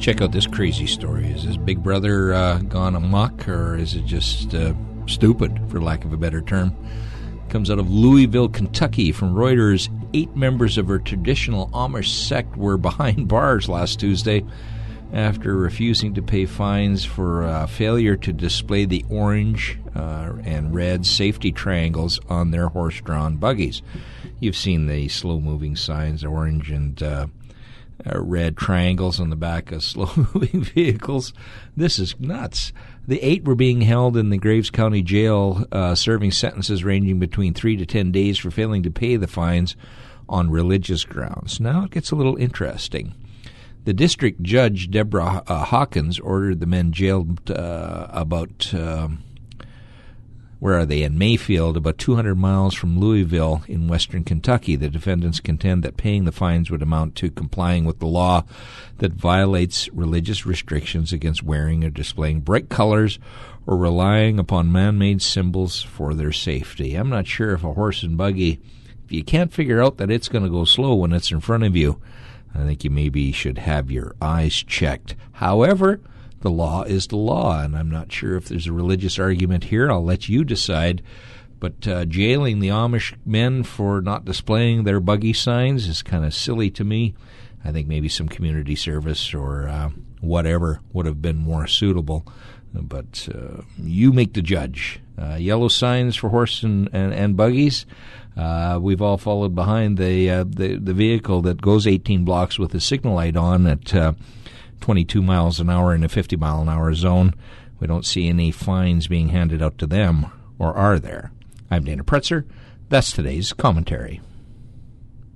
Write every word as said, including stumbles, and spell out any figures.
Check out this crazy story. Is his big brother uh, gone amok, or is it just uh, stupid, for lack of a better term? Comes out of Louisville, Kentucky, from Reuters. Eight members of a traditional Amish sect were behind bars last Tuesday after refusing to pay fines for uh, failure to display the orange uh, and red safety triangles on their horse-drawn buggies. You've seen the slow-moving signs, orange and uh, uh, red triangles on the back of slow-moving vehicles. This is nuts. The eight were being held in the Graves County Jail, uh, serving sentences ranging between three to ten days for failing to pay the fines on religious grounds. Now it gets a little interesting. The district judge, Deborah uh, Hawkins, ordered the men jailed uh, about, uh, where are they, in Mayfield, about two hundred miles from Louisville in western Kentucky. The defendants contend that paying the fines would amount to complying with the law that violates religious restrictions against wearing or displaying bright colors or relying upon man-made symbols for their safety. I'm not sure if a horse and buggy, if you can't figure out that it's going to go slow when it's in front of you, I think you maybe should have your eyes checked. However, the law is the law, and I'm not sure if there's a religious argument here. I'll let you decide. But uh, jailing the Amish men for not displaying their buggy signs is kind of silly to me. I think maybe some community service or uh, whatever would have been more suitable. But uh, you make the judge. Uh, yellow signs for horse and, and, and buggies. Uh, we've all followed behind the, uh, the the vehicle that goes eighteen blocks with a signal light on at uh, twenty-two miles an hour in a fifty mile an hour zone. We don't see any fines being handed out to them, or are there? I'm Dana Pretzer. That's today's commentary.